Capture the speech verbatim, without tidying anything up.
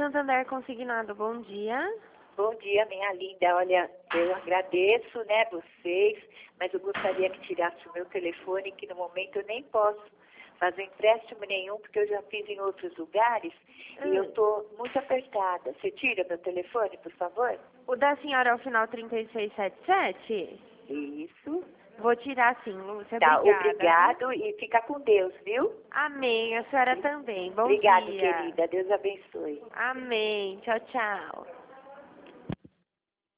Santander Consignado, bom dia. Bom dia, minha linda. Olha, eu agradeço, né, vocês, mas eu gostaria que tirasse o meu telefone, que no momento eu nem posso fazer empréstimo nenhum, porque eu já fiz em outros lugares Hum. e eu estou muito apertada. Você tira meu telefone, por favor? O da senhora é o final trinta e seis setenta e sete? Isso. Vou tirar sim, Lúcia. Tá, Obrigada. obrigado e fica com Deus, viu? Amém. A senhora também. Bom Obrigado, dia. querida. Deus abençoe. Amém. Tchau, tchau.